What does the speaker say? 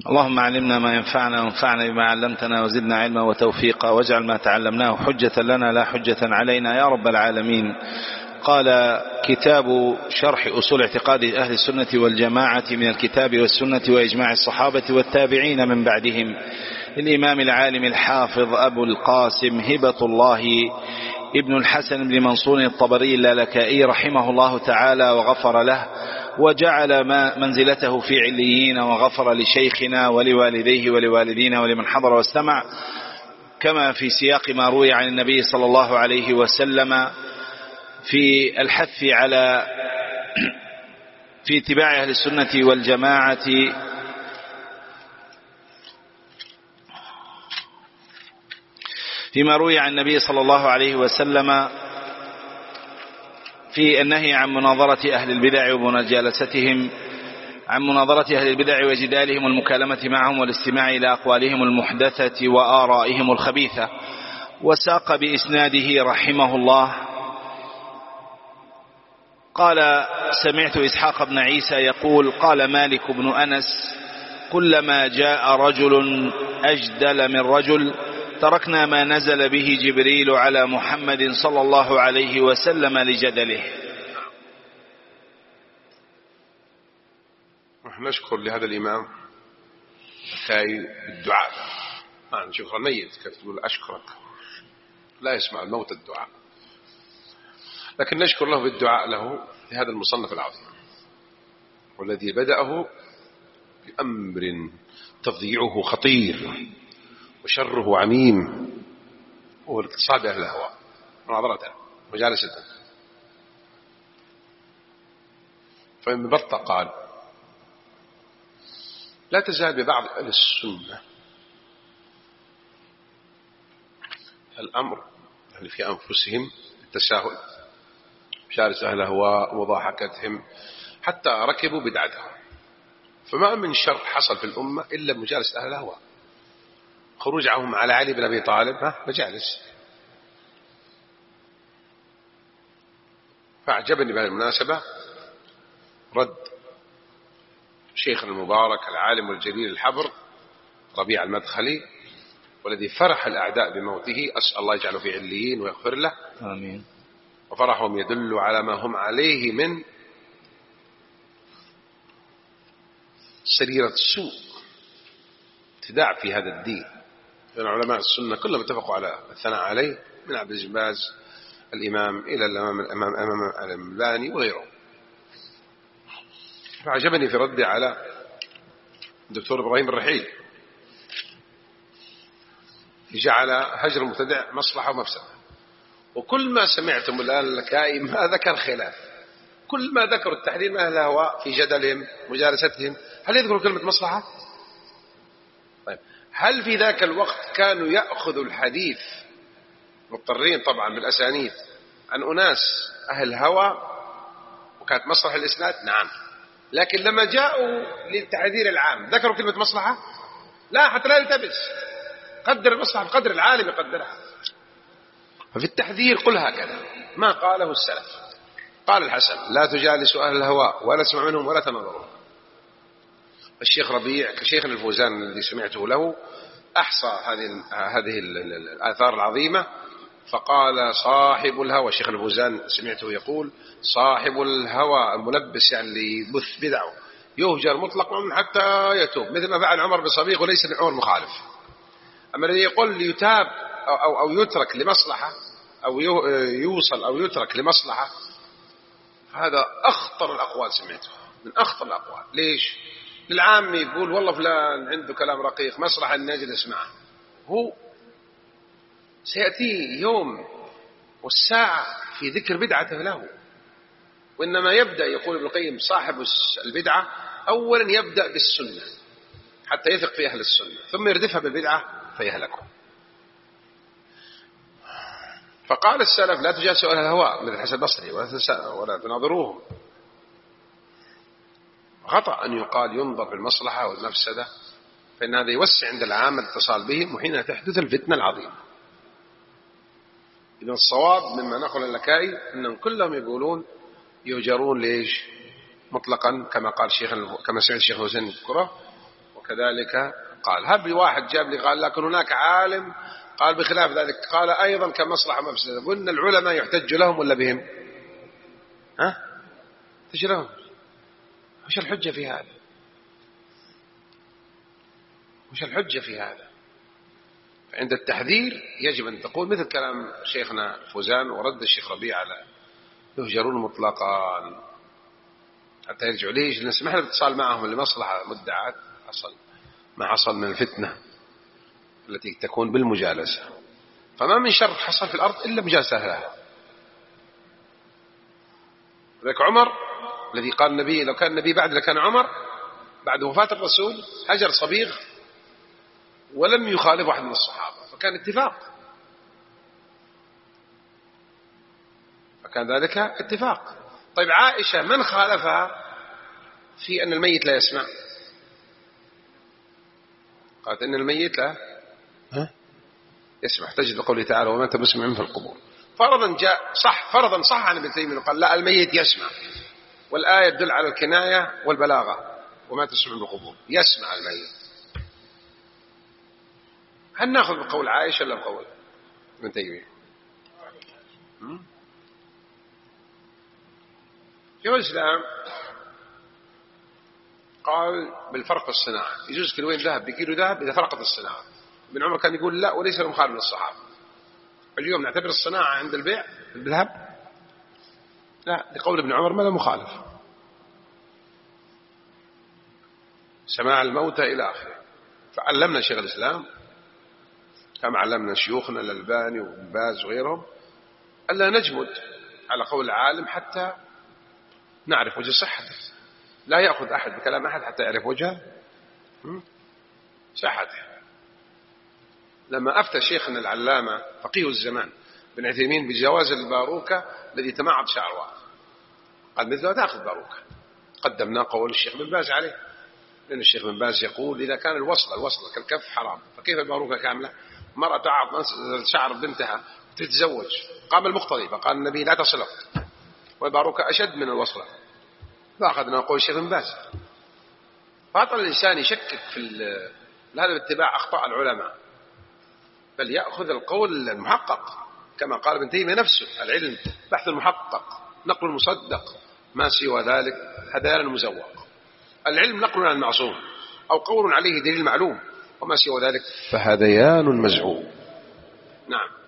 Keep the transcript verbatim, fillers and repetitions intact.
اللهم علمنا ما ينفعنا وانفعنا بما علمتنا وزدنا علما وتوفيقا واجعل ما تعلمناه حجة لنا لا حجة علينا يا رب العالمين. قال كتاب شرح أصول اعتقاد أهل السنة والجماعة من الكتاب والسنة وإجماع الصحابة والتابعين من بعدهم للإمام العالم الحافظ أبو القاسم هبة الله ابن الحسن بن منصور الطبري اللالكائي رحمه الله تعالى وغفر له وجعل ما منزلته في عليين، وغفر لشيخنا ولوالديه ولوالدينا ولمن حضر واستمع، كما في سياق ما روي عن النبي صلى الله عليه وسلم في الحث على في اتباع أهل السنة والجماعة فيما روي عن النبي صلى الله عليه وسلم في النهي عن مناظرة أهل البدع ومجالستهم، عن مناظرة أهل البدع وجدالهم والمكالمة معهم والاستماع إلى أقوالهم المحدثة وآرائهم الخبيثة. وساق بإسناده رحمه الله قال: سمعت إسحاق بن عيسى يقول: قال مالك بن أنس: كلما جاء رجل أجدل من رجل تركنا ما نزل به جبريل على محمد صلى الله عليه وسلم لجدله. نشكر لهذا الإمام كاي الدعاء، آه شكر الميت كيف تقول أشكرك، لا يسمع الموت الدعاء، لكن نشكر له بالدعاء له لهذا المصنف العظيم، والذي بدأه بأمر تضييعه خطير وشره عميم، هو الاقتصاد أهل الهواء، مناظرته مجالسته. فإن بطة قال: لا تزال ببعض أهل السنة الأمر اللي في أنفسهم التساهل، مجالس أهل الهواء ومضاحكتهم حتى ركبوا بدعتهم، فما من شر حصل في الأمة إلا مجالس أهل الهواء. خروجهم على علي بن أبي طالب ها مجالس. فأعجبني بهذه المناسبة رد شيخنا المبارك العالم والجليل الحبر ربيع المدخلي، والذي فرح الأعداء بموته، أسأل الله يجعله في عليين ويغفر له آمين. وفرحهم يدل على ما هم عليه من سريرة السوء، ابتداع في هذا الدين. علماء السنة كلهم اتفقوا على الثناء عليه، من عبد الجباز الإمام إلى الإمام الإمام أمام الألباني وغيره. فعجبني في ردي على الدكتور إبراهيم الرحيل، جعل هجر المبتدع مصلحة ومفسدة، وكل ما سمعتم الآن اللكائي ما ذكر خلاف، كل ما ذكروا التحذير من أهل الهواء في جدلهم مجالستهم، هل يذكروا كلمة مصلحة؟ طيب هل في ذاك الوقت كانوا يأخذوا الحديث مضطرين طبعا بالأسانيد عن أناس أهل الهوى وكانت مصلحة الإسناد؟ نعم، لكن لما جاءوا للتحذير العام ذكروا كلمة مصلحة؟ لا، حتى لا يلتبس، قدر المصلحة بقدر العالم يقدرها. ففي التحذير قل هكذا ما قاله السلف. قال الحسن: لا تجالسوا أهل الهواء ولا تسمع منهم ولا تنظروا. الشيخ ربيع كشيخنا الفوزان الذي سمعته له أحصى هذه هذه الآثار العظيمة، فقال: صاحب الهوى، الشيخ الفوزان سمعته يقول: صاحب الهوى الملبس يعني اللي يبث بدعه يهجر مطلقا حتى يتوب، مثل ما فعل عمر بصبيغ وليس من عمر مخالف. أما الذي يقول ليتاب أو, أو, أو يترك لمصلحة أو يوصل أو يترك لمصلحة، هذا أخطر الأقوال سمعته، من أخطر الأقوال. ليش؟ للعام يقول والله فلان عنده كلام رقيق مصلحة أن نجلس معه، هو سيأتي يوم والساعة في ذكر بدعته له. وإنما يبدأ، يقول ابن القيم، صاحب البدعة أولا يبدأ بالسنة حتى يثق في أهل السنة، ثم يردفها بالبدعة فيهلكه. فقال السلف: لا تجالسوا أهل الهواء مثل الحسن البصري ولا تناظروهم. خطأ أن يقال ينظر في المصلحة والمفسدة، فإن هذا يوسع عند العامة الاتصال بهم، وحين تحدث الفتنة العظيمة. إذن الصواب مما نقل اللكائي أنهم كلهم يقولون يهجرون ليش مطلقا، كما قال الشيخ كما سمعت الشيخ حسين الكرة، وكذلك قال. هب واحد جاب لي قال لكن هناك عالم قال بخلاف ذلك، قال أيضا كمصلحة مفسدة. قلنا العلماء يحتج لهم ولا بهم؟ ها؟ يحتج لهم. وش الحجة في هذا؟ وش الحجة في هذا؟ فعند التحذير يجب أن تقول مثل كلام شيخنا فوزان ورد الشيخ ربيع على يهجرون مطلقا حتى يرجعوا. ليش؟ لأن سمحنا بالاتصال معهم لمصلحة مدعاة حصل ما حصل من الفتنة التي تكون بالمجالسة. فما من شر حصل في الأرض إلا مجالسة لها. ذلك عمر الذي قال النبي لو كان النبي بعد لكان عمر، بعد وفاة الرسول هجر صبيغ ولم يخالف واحد من الصحابة، فكان اتفاق، فكان ذلك اتفاق. طيب عائشة من خالفها في أن الميت لا يسمع؟ قالت إن الميت لا يسمع، تجد قوله تعالى وما أنت بسمع في القبور. فرضا جاء صح فرضا صح عن ابن تيمية قال لا الميت يسمع، والآية تدل على الكناية والبلاغة وما تسمع بالقبور، يسمع الميت. هل نأخذ بقول عائشة ولا بقول ابن تيمية؟ في الإسلام قال بالفرق الصناعة، يجوز كيلوين ذهب بكيلو ذهب إذا فرقت الصناعة. ابن عمر كان يقول لا وليس المخالف للصحابة. اليوم نعتبر الصناعة عند البيع بالذهب؟ لا، لقول ابن عمر ما لا مخالف. سماع الموتى إلى آخره. فعلمنا شيخ الإسلام كما علمنا شيوخنا الألباني وابن باز وغيرهم ألا نجمد على قول العالم حتى نعرف وجه صحته. لا يأخذ أحد بكلام أحد حتى يعرف وجه صحته. لما أفتى شيخنا العلامة فقيه الزمان بن عثيمين بجواز الباروكة الذي تمعض شعره، قال مثله تأخذ باروكة. قدمنا قول الشيخ بن باز عليه، لأن الشيخ بن باز يقول إذا كان الوصل الوصل كالكف حرام فكيف الباروكة كاملة؟ مرأة تعض شعر بنتها تتزوج، قام المقتضي فقال النبي لا تصله، والباروكة أشد من الوصلة، فأخذنا قول الشيخ بن باز. فاطل الإنسان يشكك في هذا باتباع أخطاء العلماء، بل يأخذ القول المحقق كما قال ابن تيمية نفسه العلم بحث المحقق نقل المصدق، ما سوى ذلك هذيان المزوق. العلم نقل عن المعصوم أو قول عليه دليل معلوم، وما سوى ذلك فهذيان مزعوم. نعم.